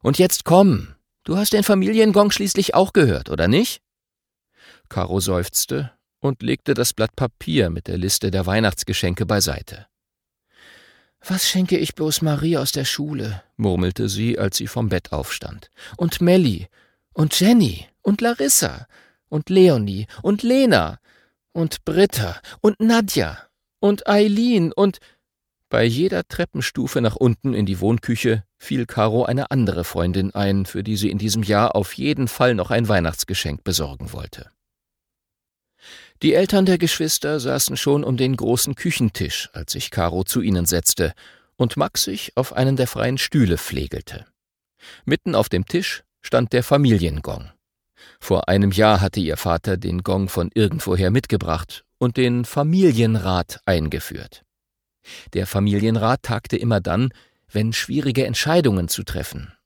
Und jetzt komm, du hast den Familiengong schließlich auch gehört, oder nicht?« Caro seufzte und legte das Blatt Papier mit der Liste der Weihnachtsgeschenke beiseite. »Was schenke ich bloß Marie aus der Schule?«, murmelte sie, als sie vom Bett aufstand. »Und Melli und Jenny und Larissa und Leonie und Lena und Britta und Nadja und Eileen und…« Bei jeder Treppenstufe nach unten in die Wohnküche fiel Caro eine andere Freundin ein, für die sie in diesem Jahr auf jeden Fall noch ein Weihnachtsgeschenk besorgen wollte. Die Eltern der Geschwister saßen schon um den großen Küchentisch, als sich Caro zu ihnen setzte und Max sich auf einen der freien Stühle pflegelte. Mitten auf dem Tisch stand der Familiengong. Vor einem Jahr hatte ihr Vater den Gong von irgendwoher mitgebracht und den Familienrat eingeführt. Der Familienrat tagte immer dann, wenn schwierige Entscheidungen zu treffen